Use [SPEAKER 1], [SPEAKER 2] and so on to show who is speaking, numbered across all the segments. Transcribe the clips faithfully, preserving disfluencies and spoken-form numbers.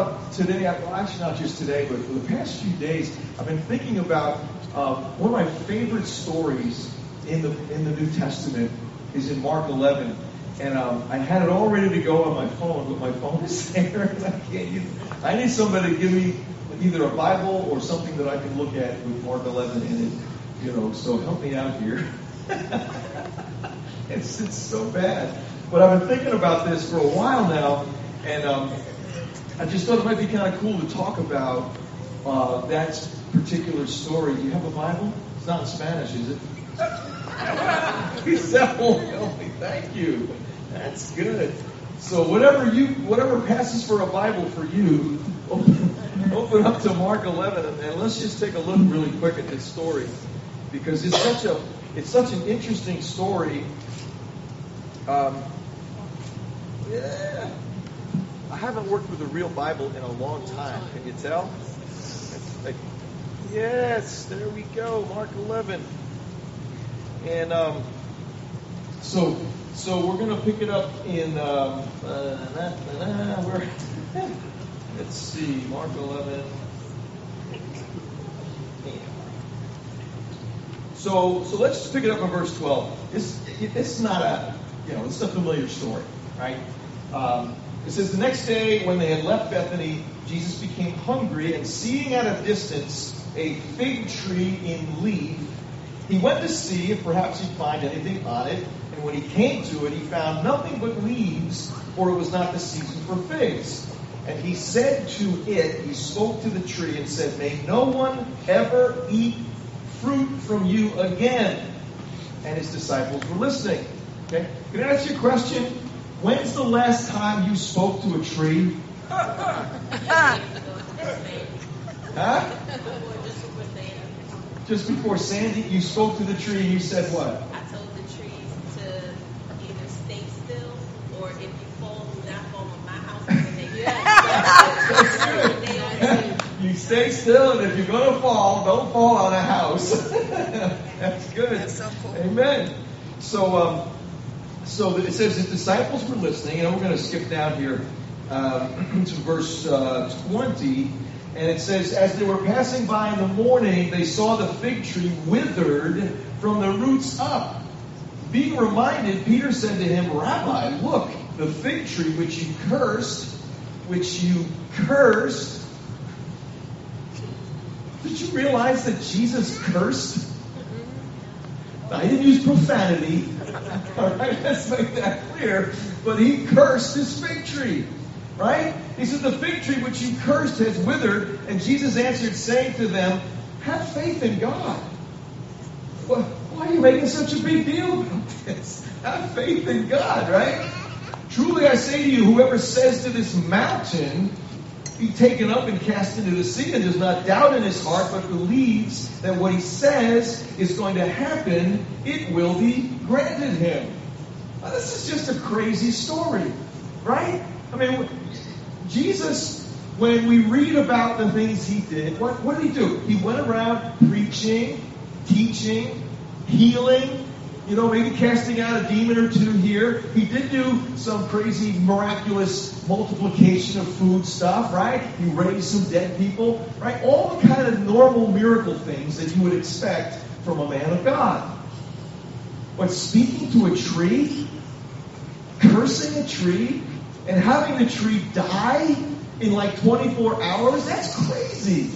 [SPEAKER 1] about today, well, actually not just today, but for the past few days, I've been thinking about um, one of my favorite stories in the in the New Testament is in Mark eleven. And um, I had it all ready to go on my phone, but my phone is there, and I can't use it. I need somebody to give me either a Bible or something that I can look at with Mark eleven in it. You know, so help me out here. it's it's so bad. But I've been thinking about this for a while now, and um, I just thought it might be kind of cool to talk about uh, that particular story. Do you have a Bible? It's not in Spanish, is it? He said, "Oh, help me, thank you." That's good. So whatever you, whatever passes for a Bible for you, open, open up to Mark eleven, and, and let's just take a look really quick at this story, because it's such a, it's such an interesting story. Um, yeah, I haven't worked with a real Bible in a long time. Can you tell? It's like, yes, there we go, Mark eleven. And um, so, so we're going to pick it up in um, uh, nah, nah, nah, where? Let's see, Mark eleven. So, so let's just pick it up in verse twelve. It's it's not a you know it's a familiar story, right? Um, it says the next day when they had left Bethany, Jesus became hungry, and seeing at a distance a fig tree in leaf, he went to see if perhaps he'd find anything on it, and when he came to it, he found nothing but leaves, for it was not the season for figs. And he said to it, he spoke to the tree and said, "May no one ever eat fruit from you again." And his disciples were listening. Okay? Can I ask you a question? When's the last time you spoke to a tree? Huh? Just before Sandy, you spoke to the tree and you said what?
[SPEAKER 2] I told the trees to either stay still, or if you fall, do not fall on my house. And they
[SPEAKER 1] That's good. You stay still, and if you're going to fall, don't fall on a house. That's good.
[SPEAKER 3] That's so cool.
[SPEAKER 1] Amen. So, um, so it says his disciples were listening, and we're going to skip down here um, to verse uh, twenty. And it says, as they were passing by in the morning, they saw the fig tree withered from the roots up. Being reminded, Peter said to him, "Rabbi, look, the fig tree which you cursed, which you cursed." Did you realize that Jesus cursed? Now, he didn't use profanity. All right, let's make that clear. But he cursed this fig tree. Right? He said, "The fig tree which you cursed has withered." And Jesus answered, saying to them, "Have faith in God." Well, why are you making such a big deal about this? Have faith in God, right? "Truly I say to you, whoever says to this mountain, be taken up and cast into the sea, and does not doubt in his heart, but believes that what he says is going to happen, it will be granted him." Now, this is just a crazy story, right? I mean, Jesus, when we read about the things he did, what, what did he do? He went around preaching, teaching, healing, you know, maybe casting out a demon or two here. He did do some crazy, miraculous multiplication of food stuff, right? He raised some dead people, right? All the kind of normal miracle things that you would expect from a man of God. But speaking to a tree, cursing a tree, and having the tree die in like twenty-four hours, that's crazy.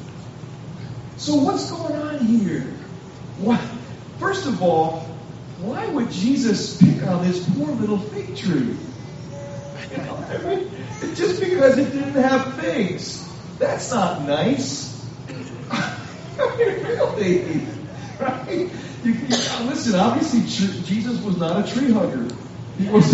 [SPEAKER 1] So what's going on here? Why, first of all, why would Jesus pick on this poor little fig tree? You know, I mean, just because it didn't have figs. That's not nice. I mean, really, right? You, you, listen, obviously, tr- Jesus was not a tree hugger. He was,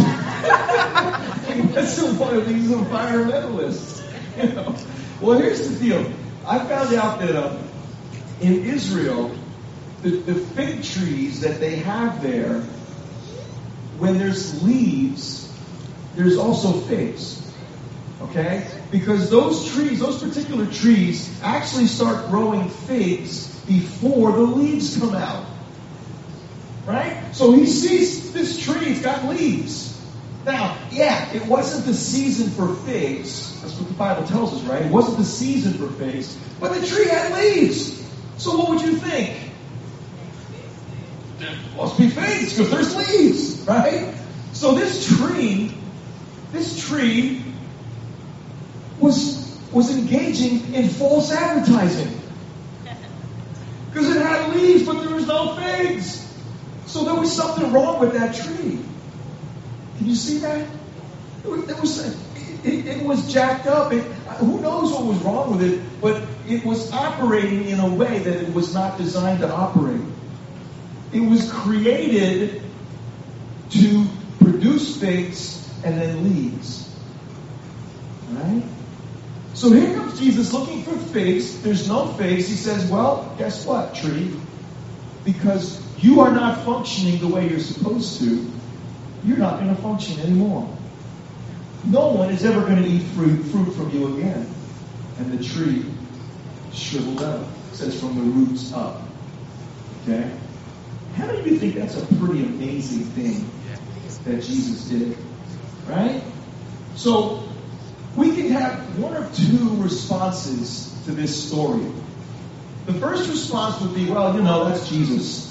[SPEAKER 1] he wasn't one of these environmentalists. You know. Well, here's the deal. I found out that um, in Israel, the, the fig trees that they have there, when there's leaves, there's also figs. Okay? Because those trees, those particular trees, actually start growing figs before the leaves come out. Right? So he sees this tree, it's got leaves. Now, yeah, it wasn't the season for figs. That's what the Bible tells us, right? It wasn't the season for figs, but the tree had leaves. So what would you think? There must be figs because there's leaves, right? So this tree, this tree was was engaging in false advertising because it had leaves, but there was no figs. So there was something wrong with that tree. Can you see that? It was, it was, it, it was jacked up. It, who knows what was wrong with it, but it was operating in a way that it was not designed to operate. It was created to produce figs and then leaves. Right? So here comes Jesus looking for figs. There's no figs. He says, well, guess what, tree? Because you are not functioning the way you're supposed to, you're not going to function anymore. No one is ever going to eat fruit, fruit from you again. And the tree shriveled up. It says from the roots up. Okay? How many of you think that's a pretty amazing thing that Jesus did? Right? So, we can have one or two responses to this story. The first response would be, well, you know, that's Jesus.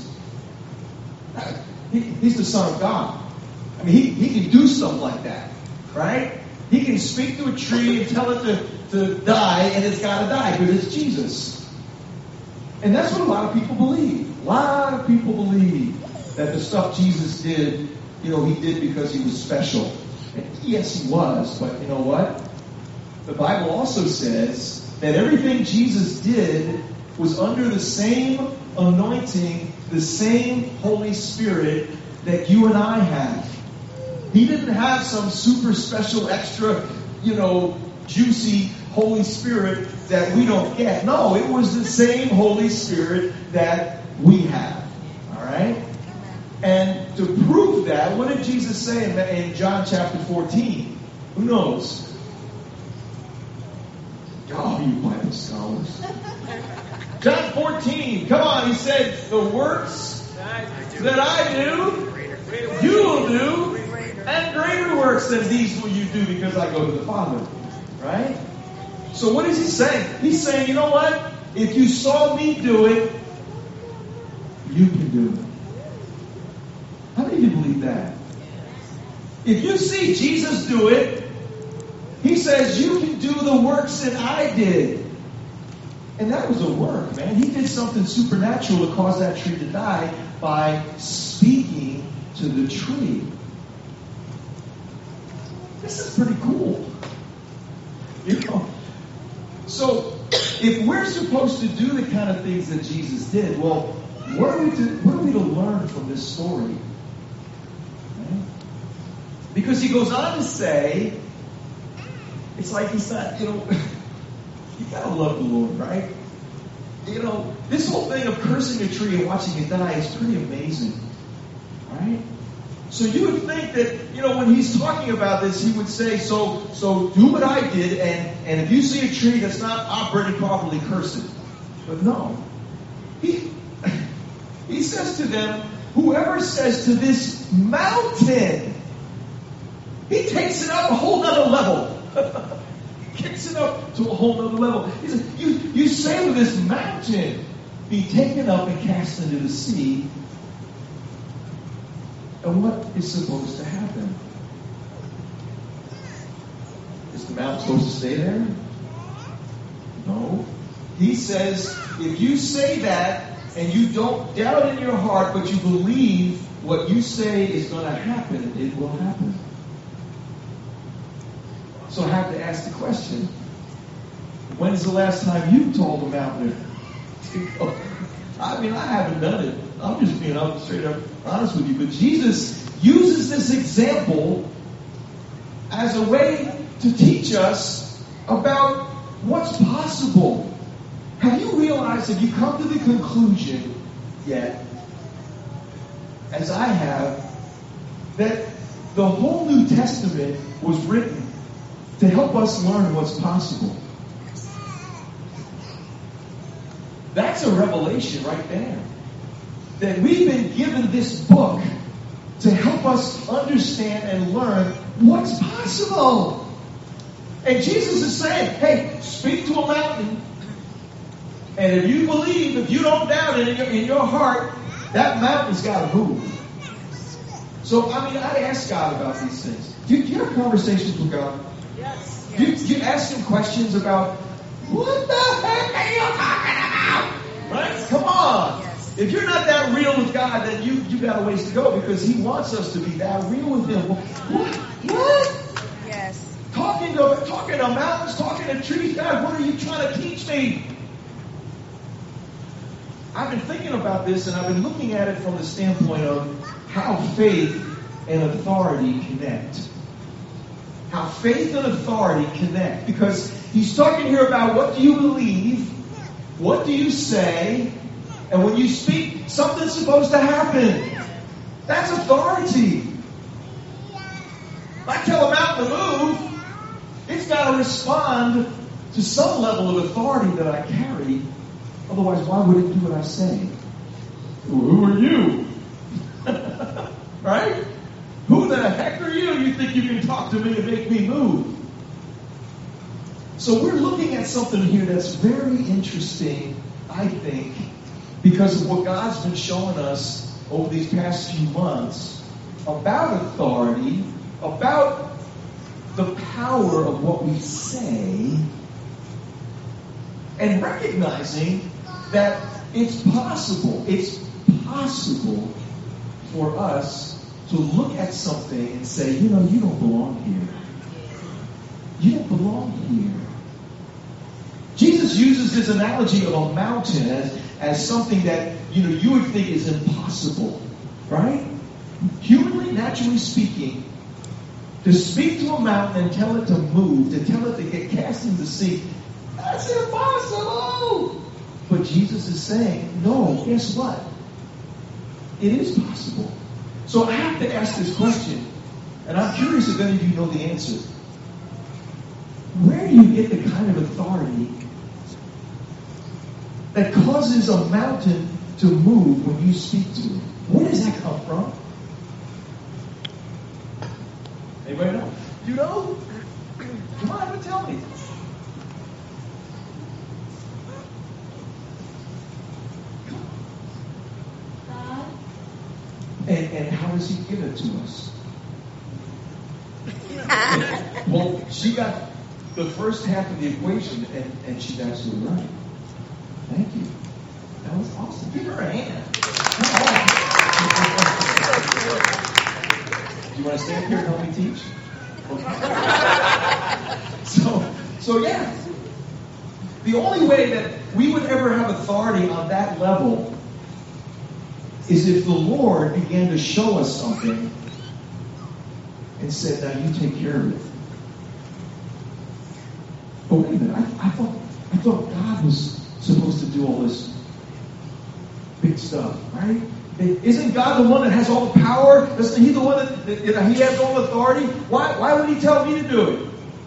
[SPEAKER 1] He, he's the Son of God. I mean, he, he can do stuff like that, right? He can speak to a tree and tell it to, to die, and it's got to die because it's Jesus. And that's what a lot of people believe. A lot of people believe that the stuff Jesus did, you know, he did because he was special. And yes, he was, but you know what? The Bible also says that everything Jesus did was under the same anointing, the same Holy Spirit that you and I have. He didn't have some super special, extra, you know, juicy Holy Spirit that we don't get. No, it was the same Holy Spirit that we have. All right? And to prove that, what did Jesus say in, in John chapter fourteen? Who knows? Oh, you Bible scholars. John fourteen, come on, he said, the works that I do, you will do, and greater works than these will you do because I go to the Father. Right? So what is he saying? He's saying, you know what? If you saw me do it, you can do it. How many of you believe that? If you see Jesus do it, he says you can do the works that I did. And that was a work, man. He did something supernatural to cause that tree to die by speaking to the tree. This is pretty cool. You know? So, if we're supposed to do the kind of things that Jesus did, well, what are we to, what are we to learn from this story? Right? Because he goes on to say, it's like he's not, you know, you gotta love the Lord, right? You know, this whole thing of cursing a tree and watching it die is pretty amazing, right? So you would think that, you know, when he's talking about this, he would say, so so do what I did, and, and if you see a tree that's not operating properly, curse it. But no. He, he says to them, whoever says to this mountain, he takes it up a whole nother level. He kicks it up to a whole nother level. He says, you, you say to this mountain, be taken up and cast into the sea. And what is supposed to happen? Is the mountain supposed to stay there? No. He says, if you say that and you don't doubt in your heart, but you believe what you say is going to happen, it will happen. So I have to ask the question, when's the last time you told a mountain to go? I mean, I haven't done it. I'm just being up, straight up honest with you. But Jesus uses this example as a way to teach us about what's possible. Have you realized, have you come to the conclusion yet, as I have, that the whole New Testament was written to help us learn what's possible? That's a revelation right there. That we've been given this book to help us understand and learn what's possible. impossible. And Jesus is saying, hey, speak to a mountain. And if you believe, if you don't doubt it in your, in your heart, that mountain's got to move. So, I mean, I ask God about these things. Do you, do you have conversations with God?
[SPEAKER 2] Yes.
[SPEAKER 1] Do you, do you ask Him questions about, what the heck are you talking about? Right? Come on.
[SPEAKER 2] Yes.
[SPEAKER 1] If you're not that real with God, then you, you got a ways to go, because He wants us to be that real with Him. What? What?
[SPEAKER 2] Yes.
[SPEAKER 1] Talking to, talking to mountains, talking to trees. God, what are you trying to teach me? I've been thinking about this, and I've been looking at it from the standpoint of how faith and authority connect. How faith and authority connect. Because He's talking here about, what do you believe? What do you say? And when you speak, something's supposed to happen. That's authority. If I tell a mountain to move, it's got to respond to some level of authority that I carry. Otherwise, why would it do what I say? Well, who are you? Right? Who the heck are you? You think you can talk to me and make me move? So we're looking at something here that's very interesting, I think, because of what God's been showing us over these past few months about authority, about the power of what we say, and recognizing that it's possible, it's possible for us to look at something and say, you know, you don't belong here. You don't belong here. Jesus uses this analogy of a mountain as, as something that, you know, you would think is impossible, right? Humanly, naturally speaking, to speak to a mountain and tell it to move, to tell it to get cast into the sea, that's impossible. But Jesus is saying, no, guess what? It is possible. So I have to ask this question, and I'm curious if any of you know the answer. Where do you get the kind of authority that causes a mountain to move when you speak to it? Where does that come from? Anybody know? You know? Come on, tell me.
[SPEAKER 3] God.
[SPEAKER 1] And, and how does He give it to us? Well, she got the first half of the equation, and, and she's absolutely right. Thank you. That was awesome. Give her a hand. Do you want to stand here and help me teach? Okay. so, so yeah. The only way that we would ever have authority on that level is if the Lord began to show us something and said, now you take care of it. But wait a minute, I, I thought I thought God was supposed to do all this big stuff, right? Isn't God the one that has all the power? Isn't He the one that, that, that He has all authority? Why, why would He tell me to do it?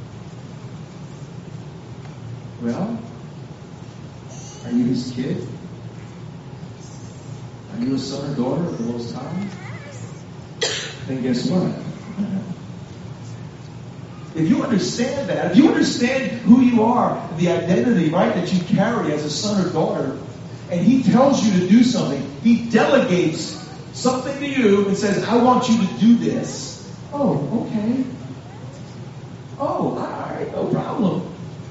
[SPEAKER 1] Well, are you His kid? Are you a son or daughter of the Most High? Then guess what? If you understand that, if you understand who you are, the identity, right, that you carry as a son or daughter, and He tells you to do something, He delegates something to you and says, I want you to do this. Oh, okay. Oh, all right, no problem.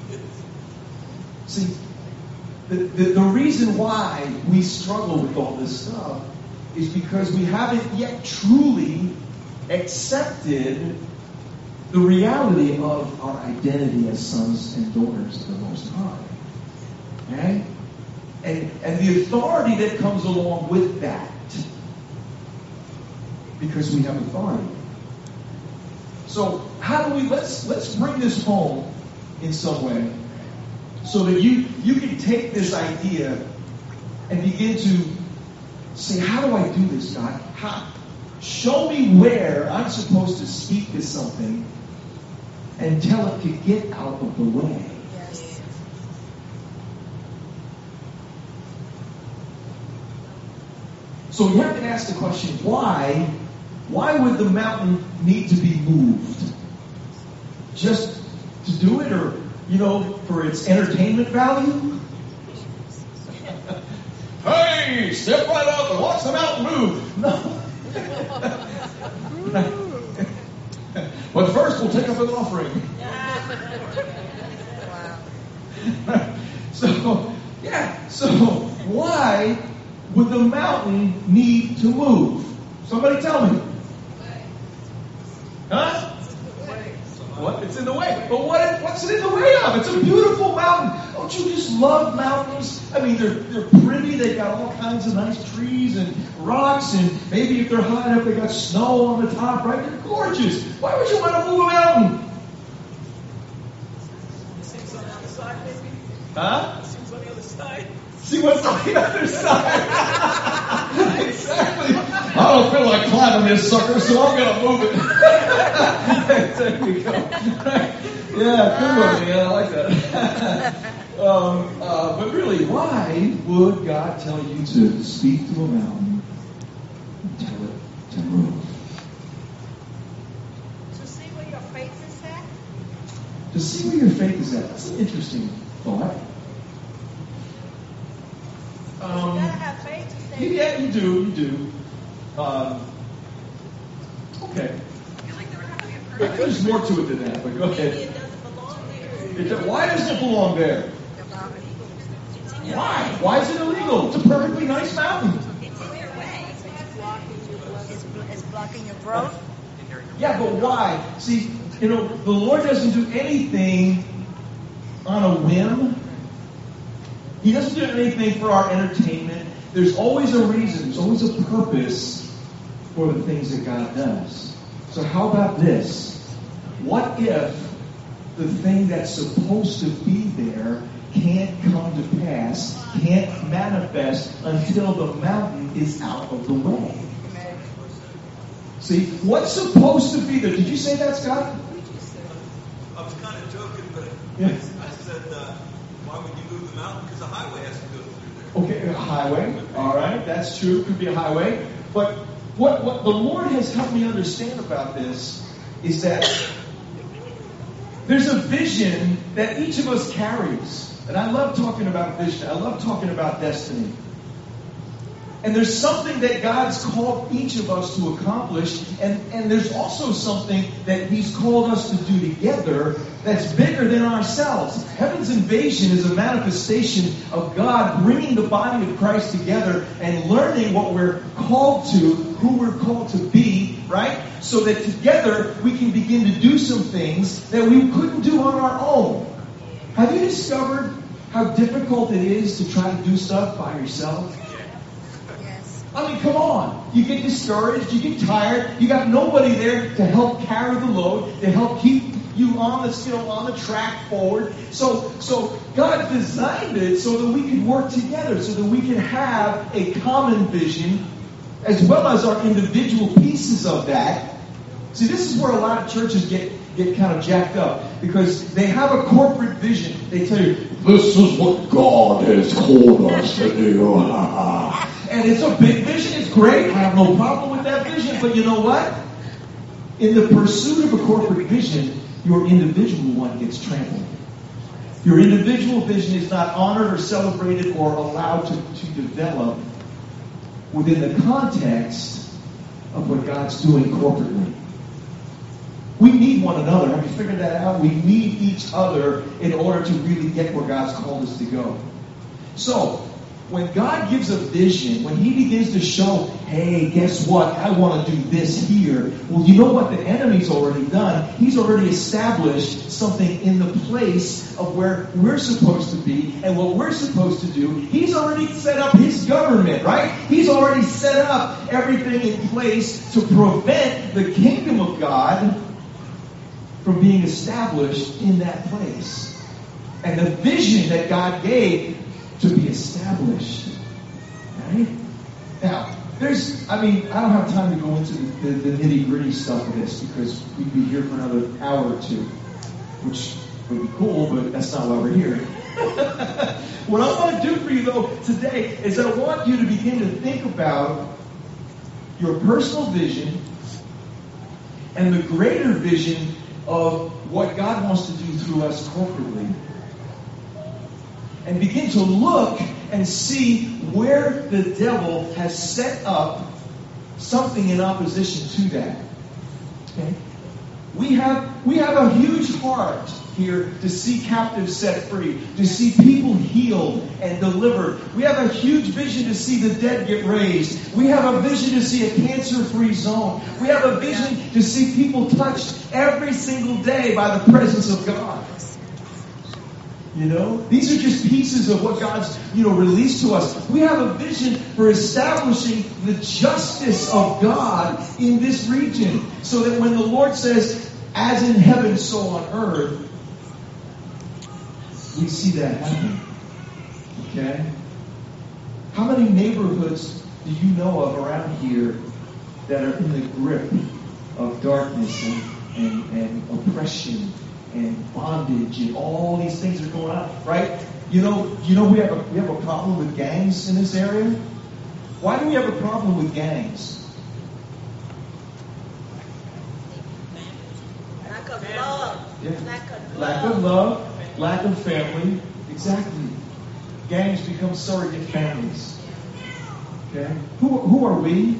[SPEAKER 1] See, the, the, the reason why we struggle with all this stuff is because we haven't yet truly accepted the reality of our identity as sons and daughters of the Most High. Okay? And, and the authority that comes along with that. Because we have authority. So how do we, let's let's bring this home in some way. So that you, you can take this idea and begin to say, how do I do this, God? How, show me where I'm supposed to speak to something and tell it to get out of the way.
[SPEAKER 2] Yes.
[SPEAKER 1] So you have to ask the question, why? Why would the mountain need to be moved? just to do it, or, you know, for its entertainment value? Hey, step right up and watch the mountain move. No. But first, we'll take up an offering. So, yeah, so why would the mountain need to move? Somebody tell me. Huh? What? It's in the way. But what? What's it in the way of? It's a beautiful mountain. Don't you just love mountains? I mean, they're they're pretty. They got all kinds of nice trees and rocks, and maybe if they're high enough, they got snow on the top. Right? They're gorgeous. Why would you want to move a mountain? Huh? See what's on the other side. See what's on the other side. Exactly. I don't feel like climbing this sucker, so I'm going to move it. There we go. Yeah, good one, man. I like that. um, uh, but really, why would God tell you to speak to a mountain and tell it to move?
[SPEAKER 2] To see where your faith is at?
[SPEAKER 1] To see where your faith is at. That's an interesting thought. Um,
[SPEAKER 2] you gotta have faith to say
[SPEAKER 1] yeah, you do, you do. Um, okay. But there's more to it than that, but go ahead.
[SPEAKER 2] it doesn't belong there.
[SPEAKER 1] It, do- why doesn't it belong there? Why? Why is it illegal? It's a perfectly nice mountain.
[SPEAKER 2] It's in your way.
[SPEAKER 3] It's blocking your, it's, it's blocking your growth.
[SPEAKER 1] Yeah, but why? See, you know, the Lord doesn't do anything on a whim. He doesn't do anything for our entertainment. There's always a reason. There's always a purpose for the things that God does. So how about this? What if the thing that's supposed to be there can't come to pass, can't manifest until the mountain is out of the way? See, what's supposed to be there? Did you say that, Scott?
[SPEAKER 4] I was kind of joking, but
[SPEAKER 1] Yes.
[SPEAKER 4] I said, uh, why would you move the mountain? Because a highway has to go through there.
[SPEAKER 1] Okay, a highway. All right, that's true. Could be a highway. But what, what the Lord has helped me understand about this is that there's a vision that each of us carries. And I love talking about vision. I love talking about destiny. And there's something that God's called each of us to accomplish. And, and there's also something that He's called us to do together that's bigger than ourselves. Heaven's invasion is a manifestation of God bringing the body of Christ together and learning what we're called to, who we're called to be, right? So that together we can begin to do some things that we couldn't do on our own. Have you discovered how difficult it is to try to do stuff by yourself? I mean, come on. You get discouraged, you get tired, you got nobody there to help carry the load, to help keep you on the, you know, on the track forward. So, so God designed it so that we could work together, so that we can have a common vision, as well as our individual pieces of that. See, this is where a lot of churches get, get kind of jacked up, because they have a corporate vision. They tell you, this is what God has called us to do. And it's a big vision. It's great. I have no problem with that vision. But you know what? In the pursuit of a corporate vision, your individual one gets trampled. Your individual vision is not honored or celebrated or allowed to, to develop within the context of what God's doing corporately. We need one another. Have you figured that out? We need each other in order to really get where God's called us to go. So, when God gives a vision, when He begins to show, hey, guess what? I want to do this here. Well, you know what the enemy's already done? He's already established something in the place of where we're supposed to be and what we're supposed to do. He's already set up His government, right? He's already set up everything in place to prevent the kingdom of God from being established in that place. And the vision that God gave to be established. Right? Now, there's, I mean, I don't have time to go into the, the, the nitty-gritty stuff of this, because we'd be here for another hour or two, which would be cool, but that's not why we're here. What I want to do for you, though, today is I want you to begin to think about your personal vision and the greater vision of what God wants to do through us corporately. And begin to look and see where the devil has set up something in opposition to that. Okay? We have we have a huge heart here to see captives set free, to see people healed and delivered. We have a huge vision to see the dead get raised. We have a vision to see a cancer-free zone. We have a vision to see people touched every single day by the presence of God. You know, these are just pieces of what God's, you know, released to us. We have a vision for establishing the justice of God in this region, so that when the Lord says, "As in heaven, so on earth," we see that happen. Okay? How many neighborhoods do you know of around here that are in the grip of darkness and, and, and oppression and bondage and all these things are going on, right? You know, you know we have a we have a problem with gangs in this area. Why do we have a problem with gangs?
[SPEAKER 3] Lack of love.
[SPEAKER 1] Yeah.
[SPEAKER 3] Lack of love.
[SPEAKER 1] Lack of love, lack of family. Exactly. Gangs become surrogate families. Okay? Who who are we?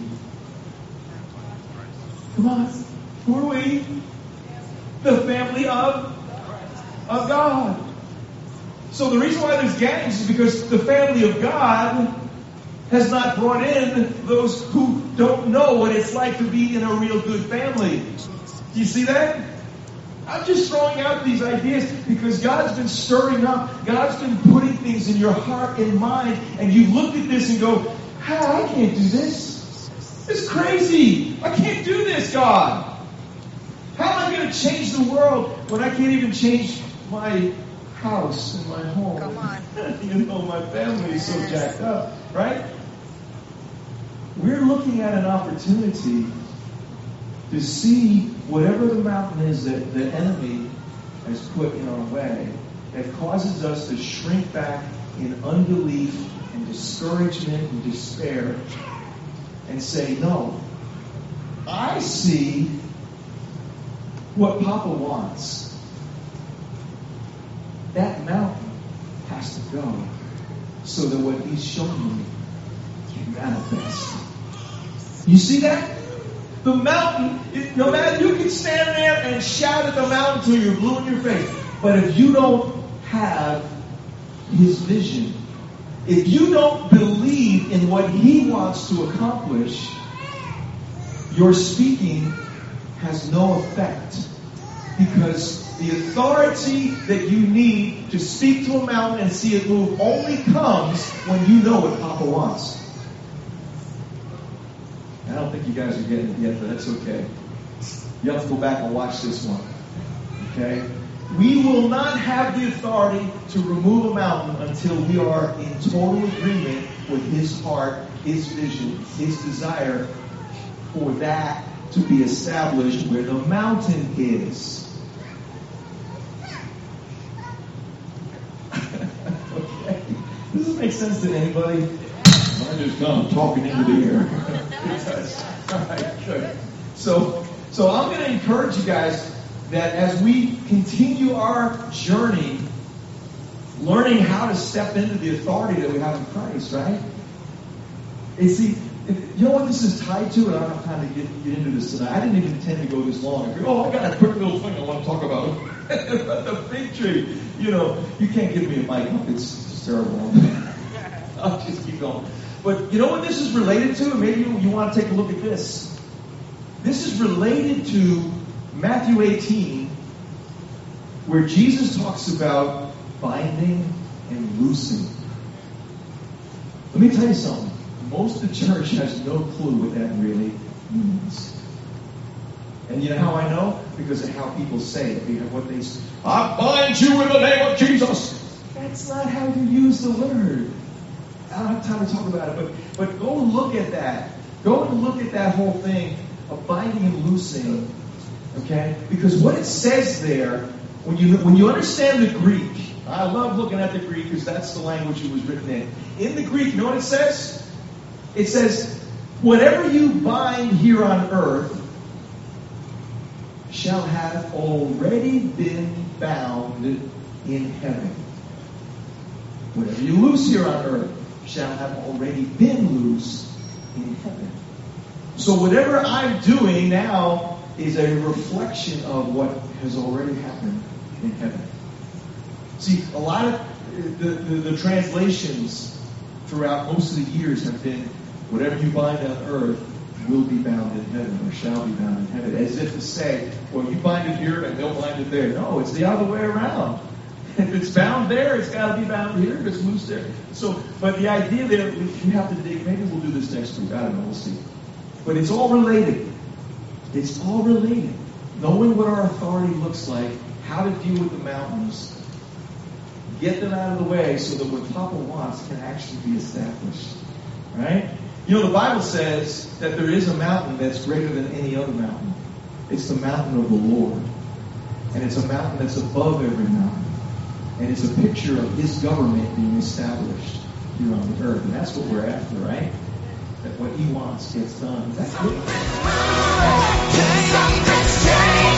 [SPEAKER 1] Come on. Who are we? The family of, of God. So the reason why there's gangs is because the family of God has not brought in those who don't know what it's like to be in a real good family. Do you see that? I'm just throwing out these ideas because God's been stirring up. God's been putting things in your heart and mind. And you look at this and go, "How? I can't do this. It's crazy. I can't do this, God. How am I going to change the world when I can't even change my house and my home?"
[SPEAKER 3] Come on.
[SPEAKER 1] You know, my family is so jacked up, right? We're looking at an opportunity to see whatever the mountain is that the enemy has put in our way that causes us to shrink back in unbelief and discouragement and despair and say, "No, I see what Papa wants. That mountain has to go so that what He's shown me can manifest." You see that? The mountain, it, no matter, you can stand there and shout at the mountain till you're blue in your face. But if you don't have His vision, if you don't believe in what He wants to accomplish, your speaking has no effect, because the authority that you need to speak to a mountain and see it move only comes when you know what Papa wants. I don't think you guys are getting it yet, but that's okay. You have to go back and watch this one. Okay? We will not have the authority to remove a mountain until we are in total agreement with His heart, His vision, His desire for that to be established where the mountain is. Okay? Does this make sense to anybody? I just come talking into the air. It does. All right, good. So, so I'm going to encourage you guys that as we continue our journey, learning how to step into the authority that we have in Christ, right? And see, if, you know what this is tied to? And I don't have time to get, get into this tonight. I didn't even intend to go this long. If oh, I got a quick little thing I want to talk about. About the fig tree. You know, you can't give me a mic up. It's just terrible. I'll just keep going. But you know what this is related to? Maybe you, you want to take a look at this. This is related to Matthew eighteen, where Jesus talks about binding and loosing. Let me tell you something. Most of the church has no clue what that really means. And you know how I know? Because of how people say it. Because what they say, "I bind you in the name of Jesus." That's not how you use the word. I don't have time to talk about it, but but go look at that. Go and look at that whole thing of binding and loosing. Okay? Because what it says there, when you when you understand the Greek, I love looking at the Greek because that's the language it was written in. In the Greek, you know what it says? It says, "Whatever you bind here on earth shall have already been bound in heaven. Whatever you loose here on earth shall have already been loosed in heaven. So whatever I'm doing now is a reflection of what has already happened in heaven. See, a lot of the, the, the translations throughout most of the years have been, whatever you bind on earth will be bound in heaven, or shall be bound in heaven. As if to say, well, you bind it here and they'll bind it there. No, it's the other way around. If it's bound there, it's got to be bound here. If it's loose there. So, but the idea there, we have to dig, maybe we'll do this next week. I don't know, we'll see. But it's all related. It's all related. Knowing what our authority looks like, how to deal with the mountains, get them out of the way so that what Papa wants can actually be established. Right? You know, the Bible says that there is a mountain that's greater than any other mountain. It's the mountain of the Lord. And it's a mountain that's above every mountain. And it's a picture of His government being established here on the earth. And that's what we're after, right? That what He wants gets done. That's it.